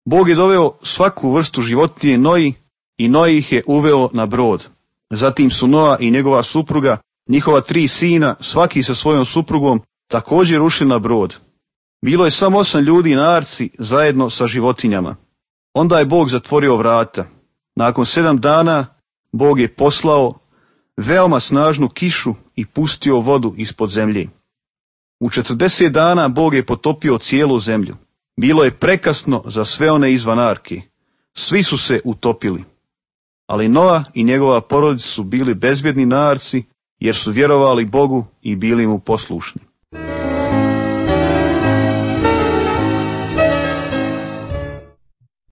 Bog je doveo svaku vrstu životinje Noji i Noji ih je uveo na brod. Zatim su Noa i njegova supruga, njihova 3 sina, svaki sa svojom suprugom, također ušli na brod. Bilo je samo 8 ljudi na arci zajedno sa životinjama. Onda je Bog zatvorio vrata. Nakon 7 dana Bog je poslao veoma snažnu kišu i pustio vodu ispod zemlje. U 40 dana Bog je potopio cijelu zemlju. Bilo je prekasno za sve one izvan arke. Svi su se utopili. Ali Noa i njegova porodica su bili bezbjedni na arci, jer su vjerovali Bogu i bili mu poslušni.